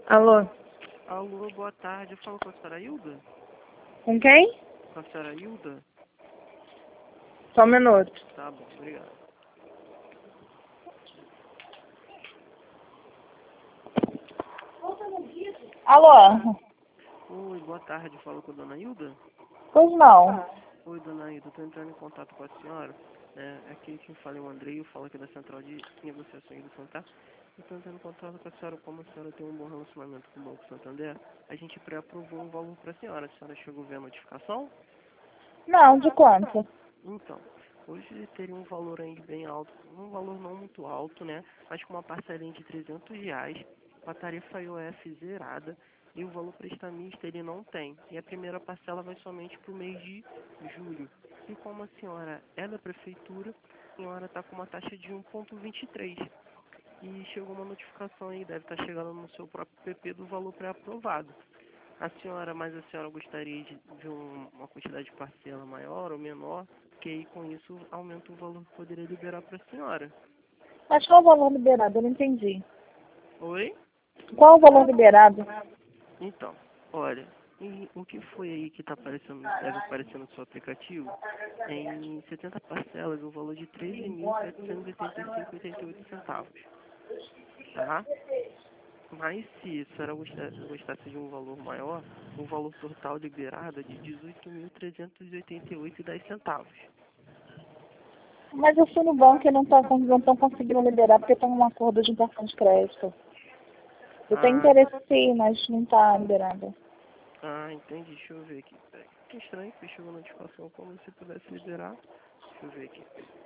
Alô? Alô, boa tarde. Eu falo com a senhora Hilda? Com quem? Com a senhora Hilda? Só um minuto. Tá bom, obrigado. Alô? Oi, boa tarde. Eu falo com a dona Hilda? Pois não. Oi, dona Hilda. Estou entrando em contato com a senhora. Aqui quem fala é o Andrei. Eu falo aqui da Central de Negociações do Santander. Eu estou entrando em contato com a senhora. Como a senhora tem um bom relacionamento com o Banco Santander, a gente pré-aprovou um valor para a senhora. A senhora chegou a ver a notificação? Não, de quanto? Então, hoje teria um valor aí bem alto, um valor não muito alto, né? Mas com uma parcelinha de R$ 300, com a tarifa IOF zerada e o valor prestamista ele não tem. E a primeira parcela vai somente para o mês de julho. E como a senhora é da prefeitura, a senhora está com uma taxa de 1,23. E chegou uma notificação aí, deve estar chegando no seu próprio PP do valor pré-aprovado. Mas a senhora gostaria de ver uma quantidade de parcela maior ou menor, que aí com isso aumenta o valor que poderia liberar para a senhora. Mas qual o valor liberado? Eu não entendi. Oi? Qual o valor liberado? Então, olha, e o que foi aí que está aparecendo, deve aparecer no seu aplicativo, é em 70 parcelas, o valor de R$ 13.785,88, tá? Mas se a senhora gostasse de um valor maior, o valor total liberado é de R$ 18.388,10. Mas eu fui no banco e não estão conseguindo liberar porque estão num acordo de cartão de crédito. Eu tenho Ah, interesse sim, mas não está liberado. entendi. Deixa eu ver aqui. Peraí. Que estranho que chegou a notificação como se pudesse liberar. Deixa eu ver aqui.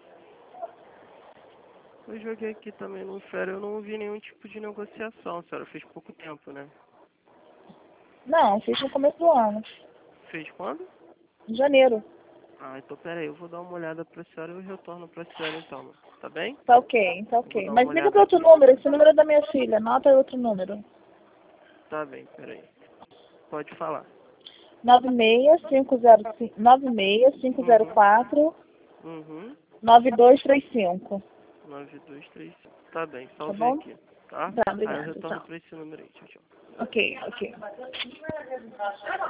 Eu joguei aqui também no Fera, eu não vi nenhum tipo de negociação, senhora. Fez pouco tempo, né? Não, fiz no começo do ano. Fez quando? Em janeiro. Então peraí, eu vou dar uma olhada pra senhora e eu retorno pra senhora então, tá bem? Tá ok, tá Eu vou ok. dar uma Mas liga olhada para outro aqui. número. Esse número é da minha filha. Anota outro número. Tá bem, peraí. Pode falar. 96504 Uhum. 9235. 9235. Tá bem, Tá salvei bom? aqui, tá? Tá, Aí eu obrigada. retorno Tchau. pra esse número aí. Tchau, tchau. Ok, ok.